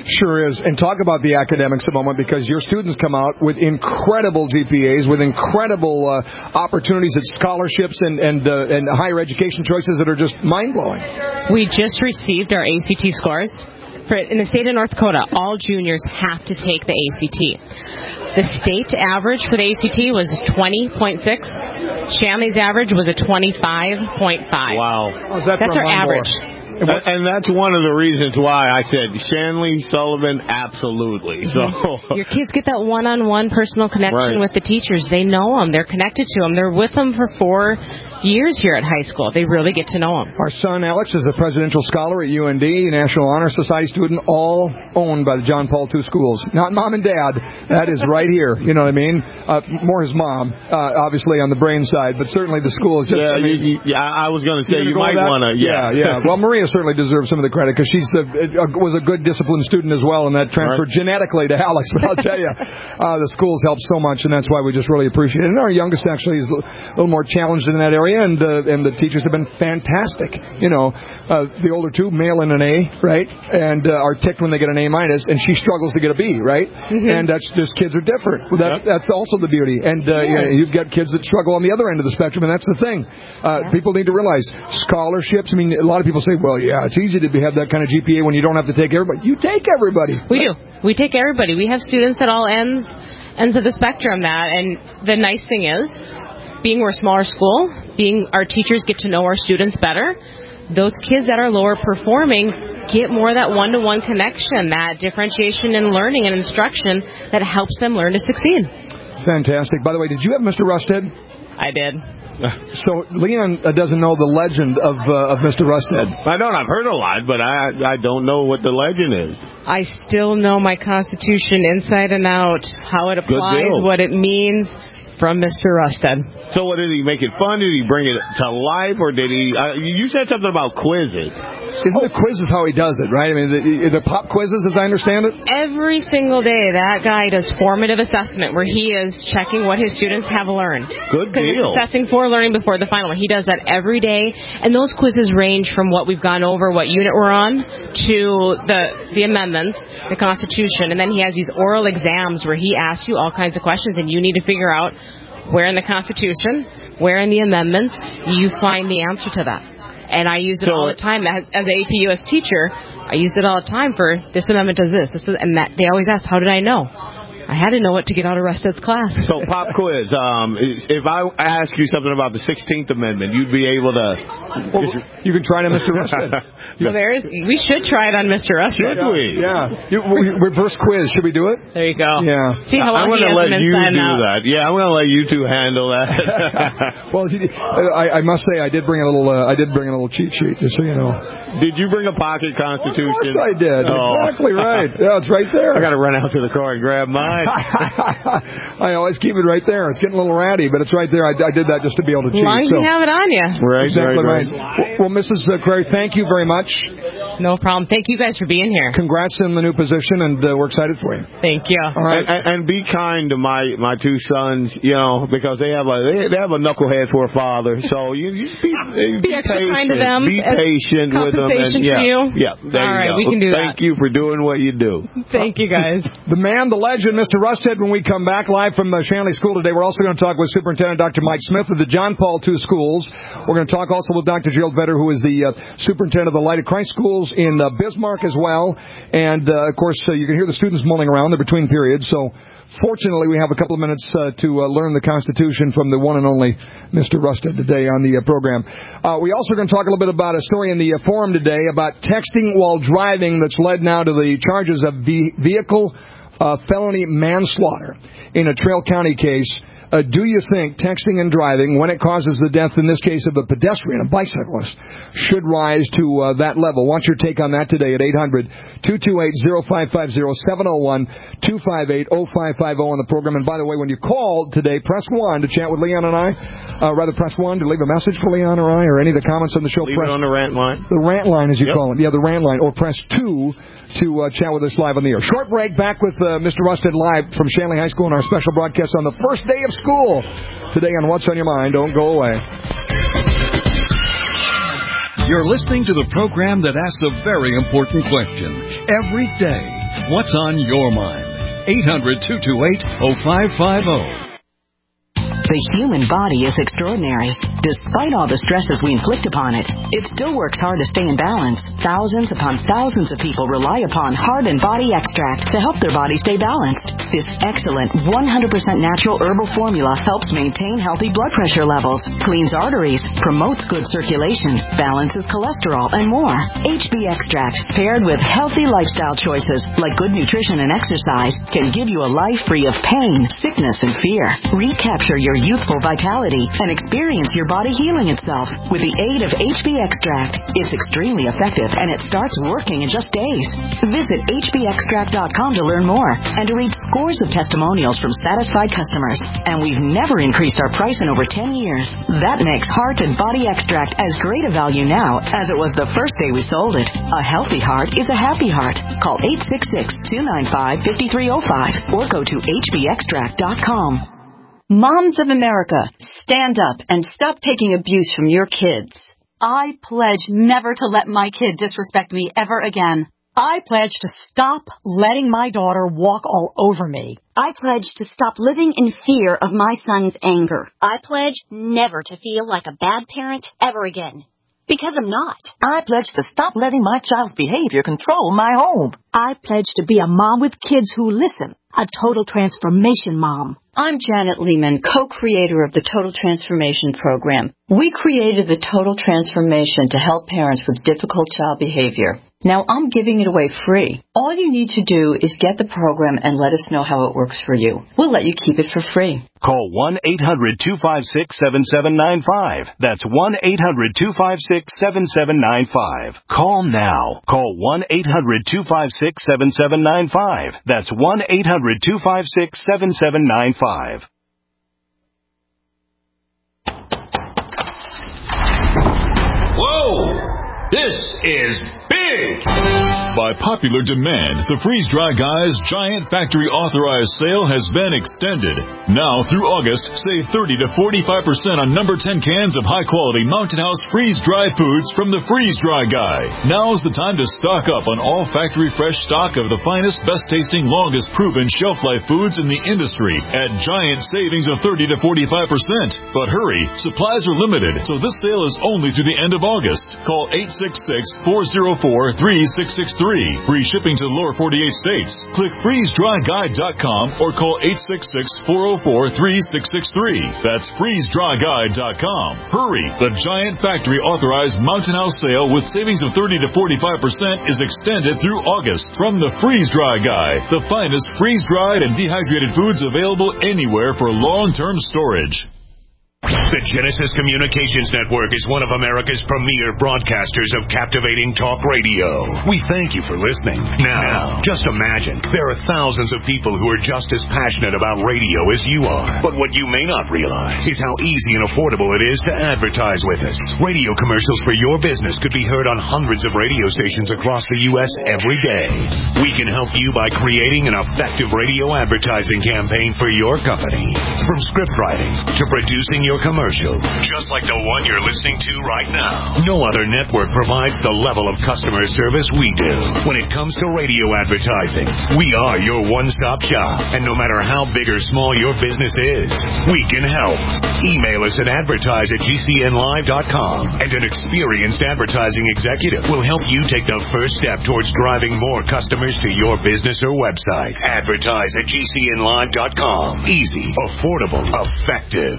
Sure is. And talk about the academics a moment, because your students come out with incredible G P As, with incredible uh, opportunities at scholarships and and, uh, and higher education choices that are just mind-blowing. We just received our A C T scores. For, in the state of North Dakota, all juniors have to take the A C T. The state average for the A C T was twenty point six. Shanley's average was a twenty-five point five. Wow. Oh, is that That's our average. And, and that's one of the reasons why I said Shanley Sullivan, absolutely. So your kids get that one-on-one personal connection right. with the teachers. They know them. They're connected to them. They're with them for four years here at high school. They really get to know them. Our son Alex is a presidential scholar at U N D, National Honor Society student, all owned by the John Paul two schools. Not mom and dad. That is right here. You know what I mean? Uh, more his mom, uh, obviously on the brain side, but certainly the school is just. Yeah, I, mean, you, you, I was going to say you go might want to. Yeah, yeah. yeah. Well, Maria certainly deserves some of the credit because she's a, a, was a good disciplined student as well, and that transferred right. genetically to Alex. But I'll tell you, uh, the schools help so much, and that's why we just really appreciate it. And our youngest actually is a little more challenged in that area, and uh, and the teachers have been fantastic. You know, uh, the older two mail in an A, right, and uh, are ticked when they get an A minus, and she struggles to get a B, right? Mm-hmm. And that's just kids are different. Well, that's yep. that's also the beauty. And uh, yeah. you know, you've got kids that struggle on the other end of the spectrum, and that's the thing. Uh, yeah. People need to realize scholarships. I mean, a lot of people say, well, yeah, it's easy to have that kind of G P A when you don't have to take everybody. You take everybody. We do. We take everybody. We have students at all ends ends of the spectrum. That and the nice thing is, being we're a smaller school, being our teachers get to know our students better. Those kids that are lower performing get more of that one-to-one connection, that differentiation in learning and instruction that helps them learn to succeed. Fantastic. By the way, did you have Mister Rusted? I did. So Leon uh, doesn't know the legend of uh, of Mister Rusted. I don't. I've heard a lot, but I I don't know what the legend is. I still know my Constitution inside and out, how it applies, what it means from Mister Rusted. So what did he make it fun? Did he bring it to life, or did he? Uh, you said something about quizzes. Isn't the quizzes how he does it, right? I mean, the, the pop quizzes, as I understand it? Every single day, that guy does formative assessment, where he is checking what his students have learned. Good deal. Assessing for learning before the final. He does that every day, and those quizzes range from what we've gone over, what unit we're on, to the the amendments, the Constitution, and then he has these oral exams where he asks you all kinds of questions, and you need to figure out where in the Constitution, where in the amendments, you find the answer to that. And I use it so, all the time. As, as an A P U S teacher, I use it all the time for this amendment does this. this is, and that, they always ask, how did I know? I had to know what to get out of Rusted's class. So, pop quiz. Um, if I ask you something about the sixteenth Amendment, you'd be able to... Well, you can try it on Mister Rusted. Well, there is, we should try it on Mister Rusted. Should we? Yeah. You, we, reverse quiz. Should we do it? There you go. Yeah. See how long I'm going to let you do out. that. Yeah, I'm going to let you two handle that. Well, I, I must say, I did bring a little. Uh, I did bring a little cheat sheet, just so you know. Did you bring a pocket Constitution? Of course I did. Oh. Exactly right. Yeah, it's right there. I got to run out to the car and grab mine. I always keep it right there. It's getting a little ratty, but it's right there. I, I did that just to be able to cheat. As long as so. you have it on you. Right, exactly right. right. right. Well, well, Missus Crary, thank you very much. No problem. Thank you guys for being here. Congrats on the new position, and uh, we're excited for you. Thank you. All right, and, and be kind to my, my two sons, you know, because they have a they, they have a knucklehead for a father. So you, you just be, be, be extra patient. kind to them. Be patient with them. Compensation And, yeah, for you. Yeah. There All you right, go. we can do Thank that. you for doing what you do. Thank you, guys. The man, the legend, Mister Rusted. When we come back live from the Shanley School today, we're also going to talk with Superintendent Doctor Mike Smith of the John Paul two schools. We're going to talk also with Doctor Gerald Vetter, who is the uh, superintendent of the Light of Christ schools in uh, Bismarck as well. And, uh, of course, uh, you can hear the students mulling around. They're between periods. So, fortunately, we have a couple of minutes uh, to uh, learn the Constitution from the one and only Mister Rusted today on the uh, program. Uh, we also going to talk a little bit about a story in the uh, forum today about texting while driving that's led now to the charges of ve- vehicle uh, felony manslaughter in a Trail County case. Uh, do you think texting and driving, when it causes the death, in this case of a pedestrian, a bicyclist, should rise to uh, that level? Want your take on that today at eight hundred, two two eight, oh five five oh, seven oh one, two five eight, oh five five oh on the program. And by the way, when you call today, press one to chat with Leon and I. Uh, rather, press one to leave a message for Leon or I, or any of the comments on the show. Leave press it on the rant line. The rant line, as you yep. call it. Yeah, the rant line. Or press two to uh, chat with us live on the air. Short break, back with uh, Mister Rusted live from Shanley High School in our special broadcast on the first day of school. Today on What's on Your Mind. Don't go away. You're listening to the program that asks a very important question every day. What's on your mind? eight hundred, two two eight, oh five five oh. The human body is extraordinary. Despite all the stresses we inflict upon it, it still works hard to stay in balance. Thousands upon thousands of people rely upon Heart and Body Extract to help their body stay balanced. This excellent one hundred percent natural herbal formula helps maintain healthy blood pressure levels, cleans arteries, promotes good circulation, balances cholesterol, and more. H B Extract, paired with healthy lifestyle choices like good nutrition and exercise, can give you a life free of pain, sickness, and fear. Recapture your youthful vitality and experience your body healing itself with the aid of H B Extract. It's extremely effective and it starts working in just days. Visit H B extract dot com to learn more and to read scores of testimonials from satisfied customers. And we've never increased our price in over ten years. That makes Heart and Body Extract as great a value now as it was the first day we sold it. A healthy heart is a happy heart. Call eight six six, two nine five, five three zero five or go to H B extract dot com. Moms of America, stand up and stop taking abuse from your kids. I pledge never to let my kid disrespect me ever again. I pledge to stop letting my daughter walk all over me. I pledge to stop living in fear of my son's anger. I pledge never to feel like a bad parent ever again. Because I'm not. I pledge to stop letting my child's behavior control my home. I pledge to be a mom with kids who listen. A total transformation mom. I'm Janet Lehman, co-creator of the Total Transformation Program. We created the Total Transformation to help parents with difficult child behavior. Now I'm giving it away free. All you need to do is get the program and let us know how it works for you. We'll let you keep it for free. Call one eight hundred, two five six, seven seven nine five. That's one eight hundred, two five six, seven seven nine five. Call now. Call one eight hundred, two five six, seven seven nine five. That's one eight hundred, two five six, seven seven nine five. Whoa! This is big! By popular demand, the Freeze Dry Guys Giant Factory Authorized Sale has been extended. Now through August, save thirty to forty-five percent on number ten cans of high-quality Mountain House Freeze Dry foods from the Freeze Dry Guy. Now's the time to stock up on all factory fresh stock of the finest, best-tasting, longest-proven shelf-life foods in the industry at giant savings of thirty to forty-five percent. But hurry, supplies are limited, so this sale is only through the end of August. Call eight six six, four zero four, three six six three. Free shipping to the lower forty-eight states. Click freeze dry guide dot com or call eight six six, four zero four, three six six three. That's freeze dry guide dot com. Hurry! The Giant Factory Authorized Mountain House Sale with savings of thirty to forty-five percent is extended through August from the Freeze Dry Guy, the finest freeze-dried and dehydrated foods available anywhere for long-term storage. The Genesis Communications Network is one of America's premier broadcasters of captivating talk radio. We thank you for listening. Now, just imagine, there are thousands of people who are just as passionate about radio as you are. But what you may not realize is how easy and affordable it is to advertise with us. Radio commercials for your business could be heard on hundreds of radio stations across the U S every day. We can help you by creating an effective radio advertising campaign for your company. From script writing to producing your commercial, just like the one you're listening to right now. No other network provides the level of customer service we do. When it comes to radio advertising, we are your one-stop shop. And no matter how big or small your business is, we can help. Email us at advertise at G C N live dot com, and an experienced advertising executive will help you take the first step towards driving more customers to your business or website. Advertise at G C N live dot com. Easy, affordable, effective.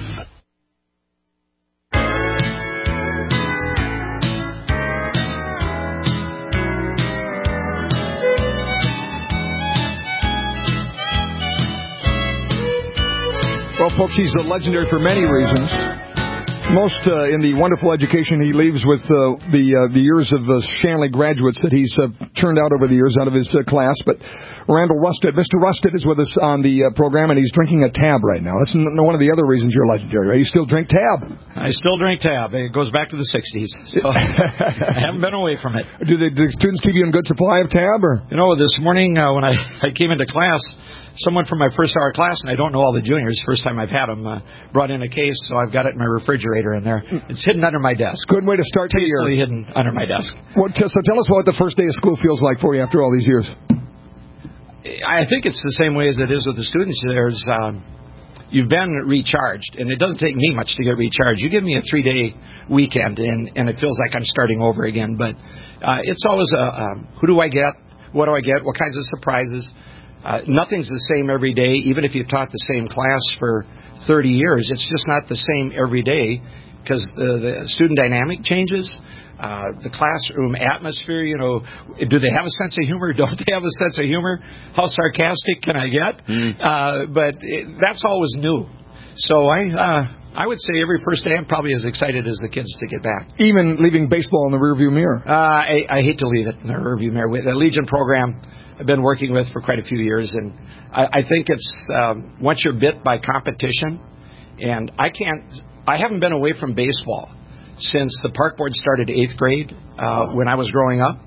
Well, folks, he's legendary for many reasons. Most uh, in the wonderful education he leaves with uh, the uh, the years of uh, Shanley graduates that he's uh, turned out over the years out of his uh, class. But Randall Rusted, Mister Rusted is with us on the uh, program, and he's drinking a Tab right now. That's n- one of the other reasons you're legendary, right? You still drink Tab. I still drink Tab. It goes back to the sixties. So I haven't been away from it. Do the, do the students keep you in good supply of Tab? Or? You know, this morning uh, when I, I came into class, someone from my first hour class, and I don't know all the juniors, first time I've had them, uh, brought in a case, so I've got it in my refrigerator in there. It's hidden under my desk. Good way to start the year. Tastefully hidden under my desk. Well, so tell us what the first day of school feels like for you after all these years. I think it's the same way as it is with the students. There's um, you've been recharged, and it doesn't take me much to get recharged. You give me a three-day weekend, and, and it feels like I'm starting over again. But uh, it's always a um, who do I get? What do I get? What kinds of surprises? Uh, nothing's the same every day, even if you've taught the same class for thirty years. It's just not the same every day because the, the student dynamic changes. Uh, the classroom atmosphere, you know, do they have a sense of humor? Don't they have a sense of humor? How sarcastic can I get? Mm. Uh, but it, that's always new. So I uh, I would say every first day I'm probably as excited as the kids to get back. Even leaving baseball in the rearview mirror? Uh, I, I hate to leave it in the rearview mirror. The Legion program I've been working with for quite a few years, and I, I think it's um, once you're bit by competition, and I can't, I haven't been away from baseball since the park board started eighth grade uh, when I was growing up.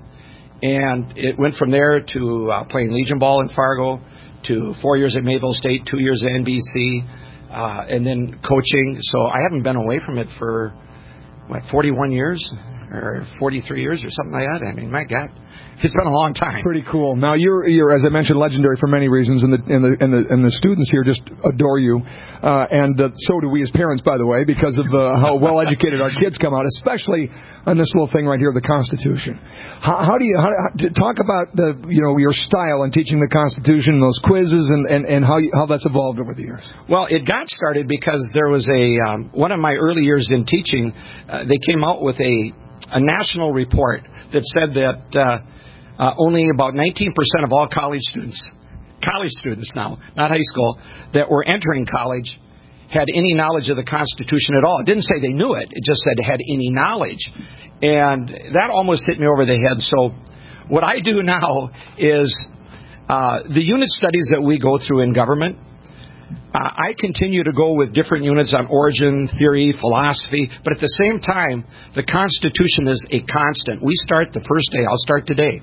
And it went from there to uh, playing Legion ball in Fargo, to four years at Mayville State, two years at N B C, uh, and then coaching. So I haven't been away from it for, what, forty-one years or forty-three years or something like that. I mean, my God. It's been a long time. Pretty cool. Now you're, you're, as I mentioned, legendary for many reasons, and the and the and the, and the students here just adore you, uh, and uh, so do we as parents, by the way, because of uh, how well educated our kids come out, especially on this little thing right here, the Constitution. How, how do you how, how, talk about the you know your style in teaching the Constitution, those quizzes, and and, and how you, how that's evolved over the years? Well, it got started because there was a um, one of my early years in teaching. Uh, they came out with a a national report that said that. Uh, Uh, only about nineteen percent of all college students, college students now, not high school, that were entering college had any knowledge of the Constitution at all. It didn't say they knew it. It just said it had any knowledge. And that almost hit me over the head. So what I do now is uh, the unit studies that we go through in government, uh, I continue to go with different units on origin, theory, philosophy, but at the same time, the Constitution is a constant. We start the first day. I'll start today.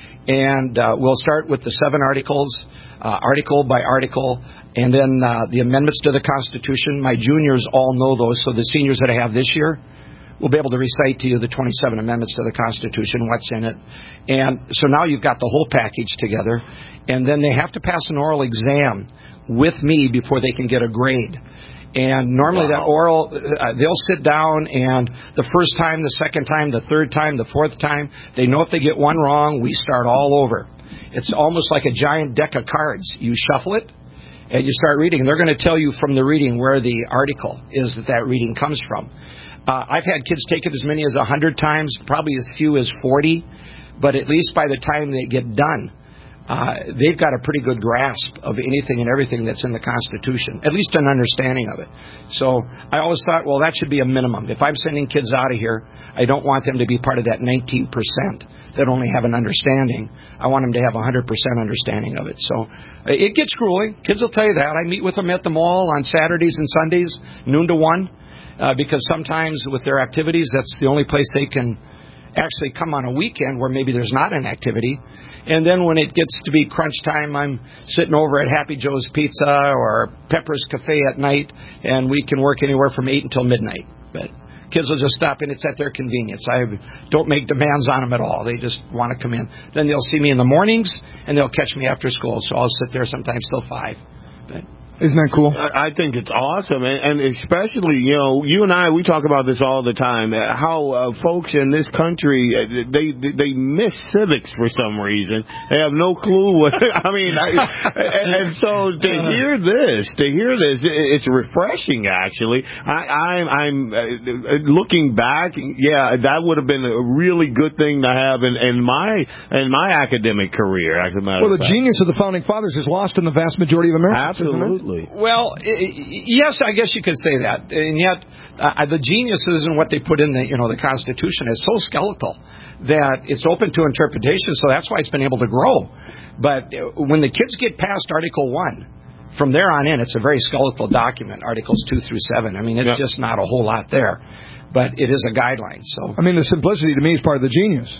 And uh, we'll start with the seven articles, uh, article by article, and then uh, the amendments to the Constitution. My juniors all know those, so the seniors that I have this year will be able to recite to you the twenty-seven amendments to the Constitution, what's in it. And so now you've got the whole package together, and then they have to pass an oral exam with me before they can get a grade. And normally wow. that oral, uh, they'll sit down, and the first time, the second time, the third time, the fourth time, they know if they get one wrong, we start all over. It's almost like a giant deck of cards. You shuffle it, and you start reading. And they're going to tell you from the reading where the article is that that reading comes from. Uh, I've had kids take it as many as one hundred times, probably as few as forty, but at least by the time they get done, Uh, they've got a pretty good grasp of anything and everything that's in the Constitution, at least an understanding of it. So I always thought, well, that should be a minimum. If I'm sending kids out of here, I don't want them to be part of that nineteen percent that only have an understanding. I want them to have one hundred percent understanding of it. So it gets grueling. Kids will tell you that. I meet with them at the mall on Saturdays and Sundays, noon to one, uh, because sometimes with their activities, that's the only place they can actually come on a weekend where maybe there's not an activity. And then when it gets to be crunch time, I'm sitting over at Happy Joe's Pizza or Pepper's Cafe at night, and we can work anywhere from eight until midnight. But kids will just stop in. It's at their convenience. I don't make demands on them at all. They just want to come in. Then they'll see me in the mornings, and they'll catch me after school. So I'll sit there sometimes till five. But isn't that cool? I think it's awesome, and, and especially, you know, you and I, we talk about this all the time, how uh, folks in this country, they they miss civics for some reason. They have no clue what, I mean, I, and, and so to hear this, to hear this, it's refreshing, actually. I, I, I'm uh, looking back, yeah, that would have been a really good thing to have in, in my in my academic career, as a matter well, of the fact. genius of the Founding Fathers is lost in the vast majority of Americans. Absolutely. Well, yes, I guess you could say that, and yet uh, the genius isn't what they put in the you know the Constitution. It's so skeletal that it's open to interpretation. So that's why it's been able to grow. But when the kids get past Article One, from there on in, it's a very skeletal document. Articles two through seven. I mean, it's yep. just not a whole lot there, but it is a guideline. So I mean, the simplicity to me is part of the genius.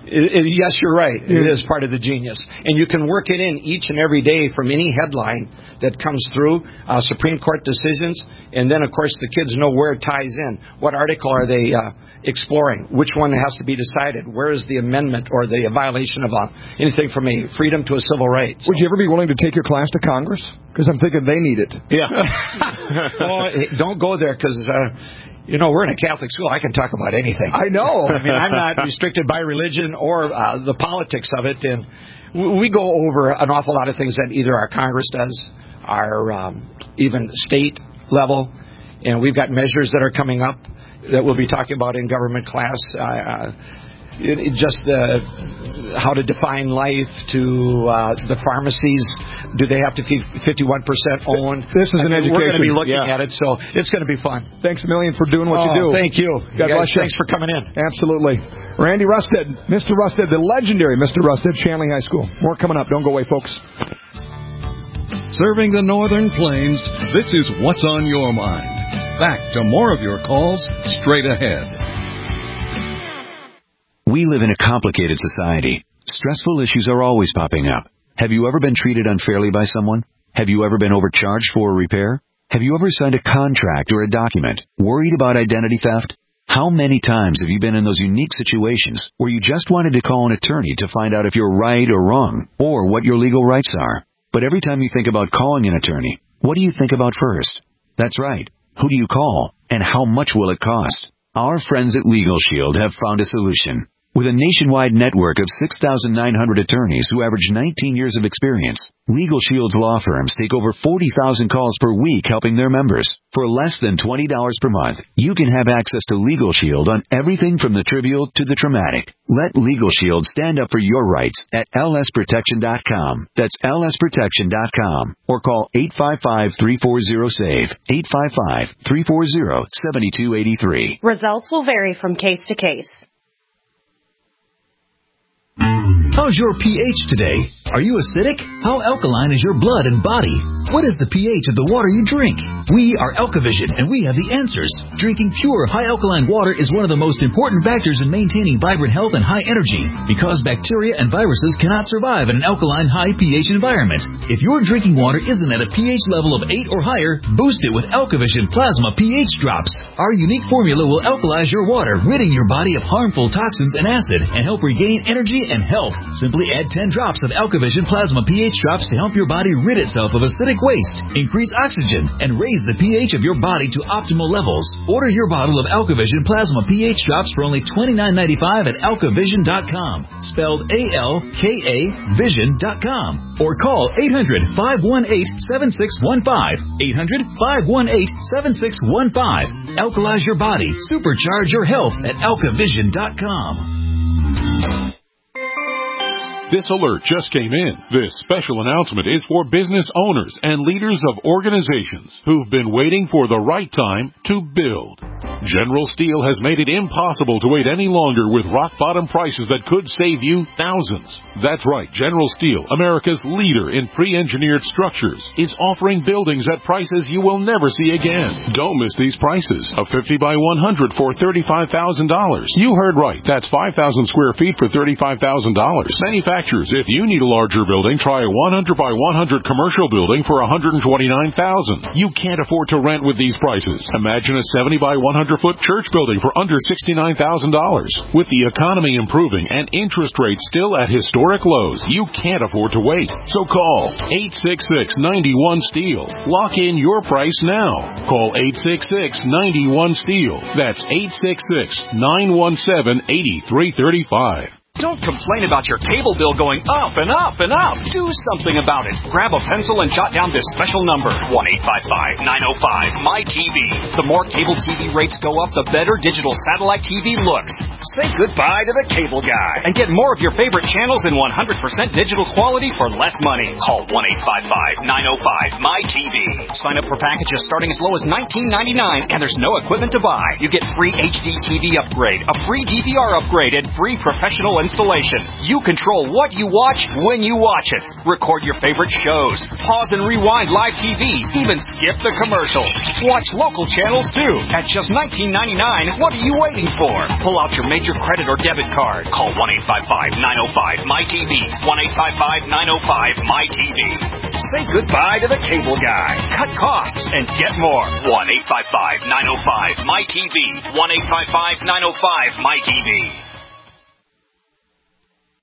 It, it, yes, you're right. It is part of the genius. And you can work it in each and every day from any headline that comes through, uh, Supreme Court decisions, and then, of course, the kids know where it ties in. What article are they uh, exploring? Which one has to be decided? Where is the amendment or the violation of uh, anything from a freedom to a civil right? So. Would you ever be willing to take your class to Congress? Because I'm thinking they need it. Yeah. Well, don't go there because... Uh, You know, we're in a Catholic school. I can talk about anything. I know. I mean, I'm not restricted by religion or uh, the politics of it. And we go over an awful lot of things that either our Congress does, our um, even state level, and we've got measures that are coming up that we'll be talking about in government class. Uh, it, it just the how to define life to uh, the pharmacies. Do they have to be fifty-one percent owned? This is an I mean, education. We're going to be looking yeah. at it, so it's going to be fun. Thanks a million for doing what oh, you do. Thank you. God you bless guys, you. Thanks for coming in. Absolutely. Randy Rusted, Mister Rusted, the legendary Mister Rusted, Shanley High School. More coming up. Don't go away, folks. Serving the Northern Plains, this is What's on Your Mind. Back to more of your calls straight ahead. We live in a complicated society. Stressful issues are always popping up. Have you ever been treated unfairly by someone? Have you ever been overcharged for a repair? Have you ever signed a contract or a document worried about identity theft? How many times have you been in those unique situations where you just wanted to call an attorney to find out if you're right or wrong, or what your legal rights are? But every time you think about calling an attorney, what do you think about first? That's right. Who do you call, and how much will it cost? Our friends at Legal Shield have found a solution. With a nationwide network of six thousand nine hundred attorneys who average nineteen years of experience, Legal Shield's law firms take over forty thousand calls per week helping their members. For less than twenty dollars per month, you can have access to Legal Shield on everything from the trivial to the traumatic. Let Legal Shield stand up for your rights at L S protection dot com. That's L S protection dot com. Or call eight five five, three four zero, S A V E, eight five five, three four zero, seven two eight three. Results will vary from case to case. How's your pH today? Are you acidic? How alkaline is your blood and body? What is the pH of the water you drink? We are Alkavision, and we have the answers. Drinking pure, high alkaline water is one of the most important factors in maintaining vibrant health and high energy, because bacteria and viruses cannot survive in an alkaline, high pH environment. If your drinking water isn't at a pH level of eight or higher, boost it with Alkavision Plasma pH Drops. Our unique formula will alkalize your water, ridding your body of harmful toxins and acid, and help regain energy and health. Simply add ten drops of Alkavision Plasma pH Drops to help your body rid itself of acidic waste, increase oxygen, and raise the pH of your body to optimal levels. Order your bottle of Alkavision Plasma pH Drops for only twenty-nine ninety-five at alkavision dot com, spelled A L K A vision dot com, or call eight hundred, five one eight, seven six one five, eight hundred, five one eight, seven six one five. Alkalize your body, supercharge your health at alkavision dot com. This alert just came in. This special announcement is for business owners and leaders of organizations who've been waiting for the right time to build. General Steel has made it impossible to wait any longer with rock-bottom prices that could save you thousands. That's right, General Steel, America's leader in pre-engineered structures, is offering buildings at prices you will never see again. Don't miss these prices. A fifty by one hundred for thirty-five thousand dollars. You heard right. That's five thousand square feet for thirty-five thousand dollars. Manufacturers, if you need a larger building, try a one hundred by one hundred commercial building for one hundred twenty-nine thousand dollars. You can't afford to rent with these prices. Imagine a seventy by one hundred foot church building for under sixty-nine thousand dollars. With the economy improving and interest rates still at historic lows, you can't afford to wait. So call eight six six, nine one, STEEL. Lock in your price now. Call eight six six, nine one, STEEL. That's eight six six, nine one seven, eight three three five. Don't complain about your cable bill going up and up and up. Do something about it. Grab a pencil and jot down this special number, one eight five five, nine oh five, M Y T V. The more cable T V rates go up, the better digital satellite T V looks. Say goodbye to the cable guy and get more of your favorite channels in one hundred percent digital quality for less money. Call one eight five five, nine oh five, M Y T V. Sign up for packages starting as low as nineteen ninety-nine, and there's no equipment to buy. You get free H D T V upgrade, a free D V R upgrade, and free professional installation. installation. You control what you watch when you watch it. Record your favorite shows. Pause and rewind live T V. Even skip the commercials. Watch local channels too. At just nineteen ninety-nine dollars, what are you waiting for? Pull out your major credit or debit card. Call one eight five five, nine oh five, M Y T V. one eight five five, nine oh five, M Y T V. Say goodbye to the cable guy. Cut costs and get more. one eight five five, nine oh five, M Y T V. one eight five five, nine oh five, M Y T V.